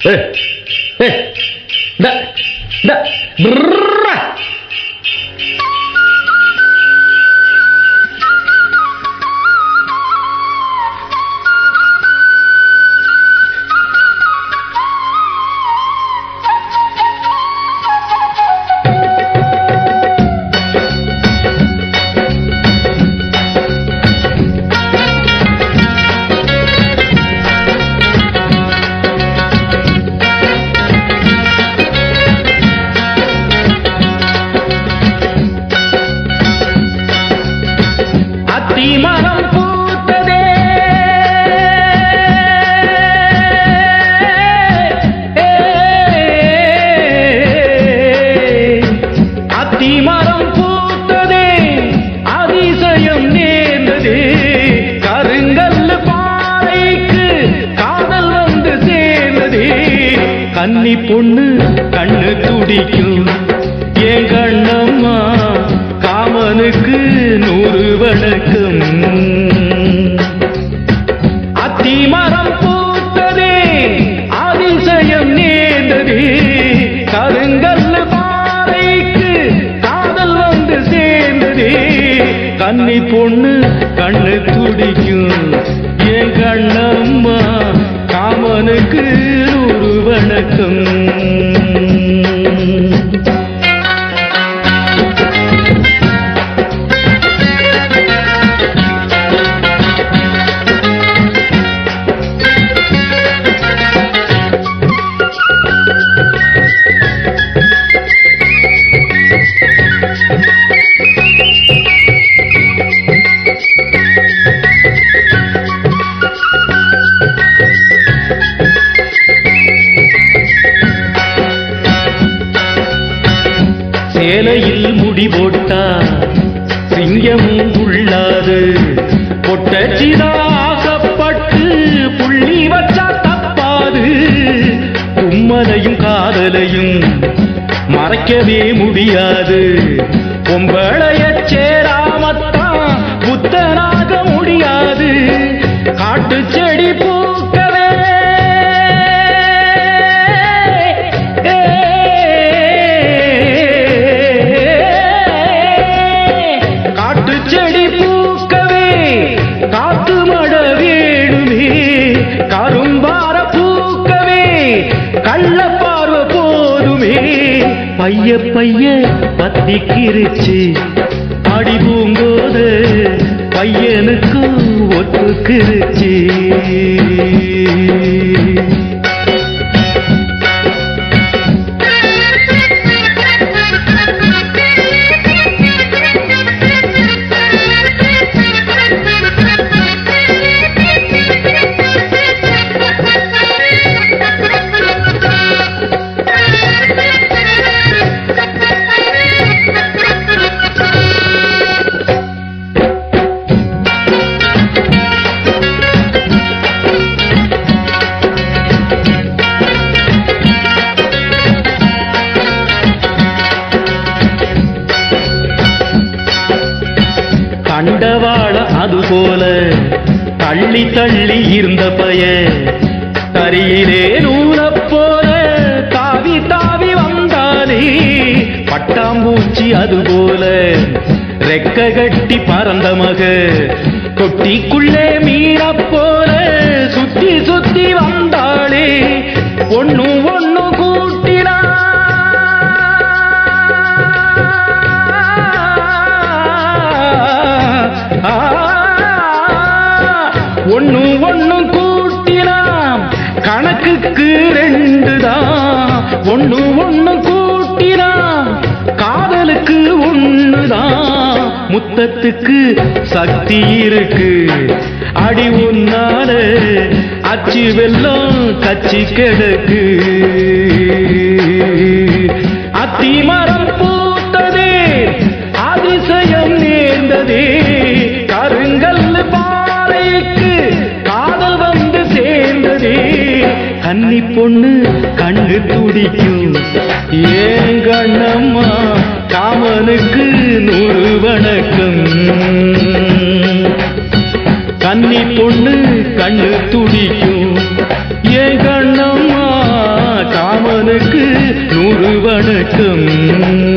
கன்னி பொண்ணு கண்ணு துடிக்கும் ஏன் கண்ணம்மா காமனுக்கு 100 வணக்கம். அத்திமரம் பூத்ததே அதிசயம் நேர்ந்ததே கருங்கல்லு பாறைக்கு காதல் வந்து சேர்ந்ததே. கன்னி பொண்ணு கண்ணு துடிக்கும் ஏன் கண்ணம்மா காமனுக்கு 100 வணக்கம். சேலையில் முடி போட்டா சிங்கமும் உள்ளாது பொட்டச்சிதாசப்பட்டு புள்ளி வச்சா தப்பாது. கும்மலையும் காதலையும் மறைக்கவே முடியாது. பொம்பளைய சேராமத்தான் புத்தனாக முடியாது. காட்டு செடி பூக்கவே காத்து மட வேணுமே கரும்பார பூக்கவே கள்ள பார்வை போதுமே. பைய பைய பத்திக்கிருச்சு அடி பூங்கோது பையனுக்கு ஒத்துக்கிருச்சு. கண்டவாள அதுபோல தள்ளி தள்ளி இருந்த பய தரியிலே நூல போல தாவி தாவி வந்தானே. பட்டாம்பூச்சி அதுபோல ரெக்க கட்டி பறந்த மக கொட்டிக்குள்ளே மீன போல சுத்தி சுத்தி வந்தாளே. ஒண்ணு ஒண்ணு கூட்டினா ஒண்ணு ஒண்ணு கூட்டினாம் கணக்குக்கு 2 தான். ஒண்ணு ஒண்ணு கூட்டினாம் காதலுக்கு 1 தான். முத்தத்துக்கு சக்தி இருக்கு அடி உன்னால அச்சு வெல்லம் கச்சி கிடக்கு. அத்திமரம் பூத்ததே அதிசயம் நேர்ந்ததே கருங்கல்லு பாறைக்கு காதல் வந்து சேர்ந்ததே. கன்னி பொண்ணு கண்ணு துடிக்கும் ஏன் கண்ணம்மா காமனுக்கு 100 வணக்கம். கன்னி பொண்ணு கண்ணு துடிக்கும் ஏன் கண்ணம்மா மணக்கும்